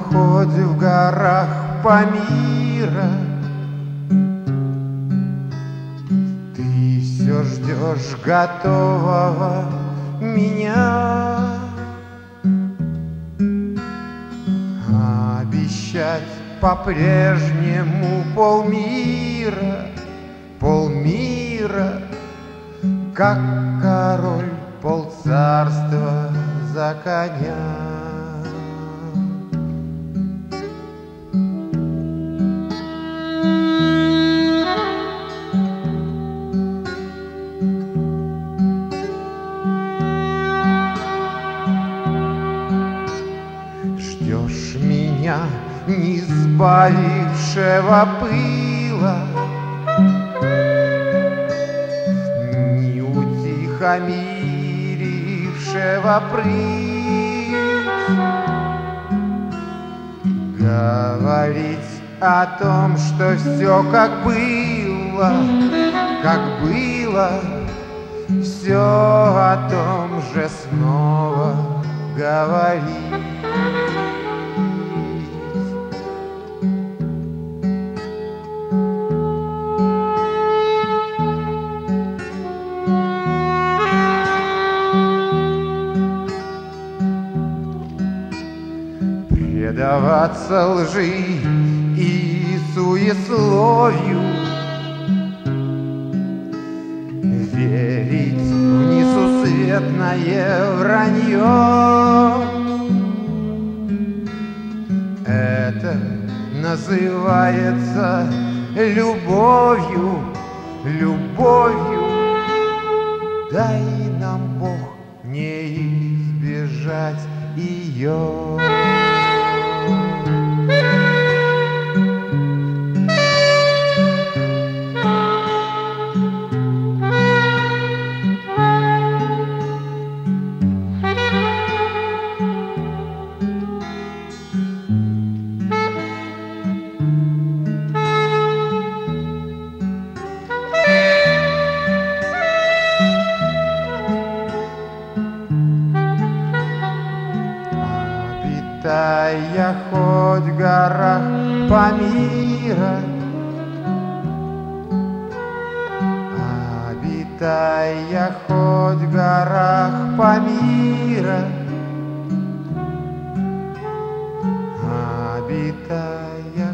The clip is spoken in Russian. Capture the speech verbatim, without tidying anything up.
хоть в горах Памира, ты все ждешь готового меня. Обещать по-прежнему полмира, полмира, как король полцарства за коня. Ждешь меня, не сбавившего пыла, не утихомирившего прыть, говорить о том, что все как было, как было, все о том же снова говорить. Предаваться лжи и суесловию, верить в несусветное вранье. Это называется любовью, любовью. Дай нам Бог не избежать ее. Обитая хоть в горах Памира, обитая хоть в горах Памира, обитая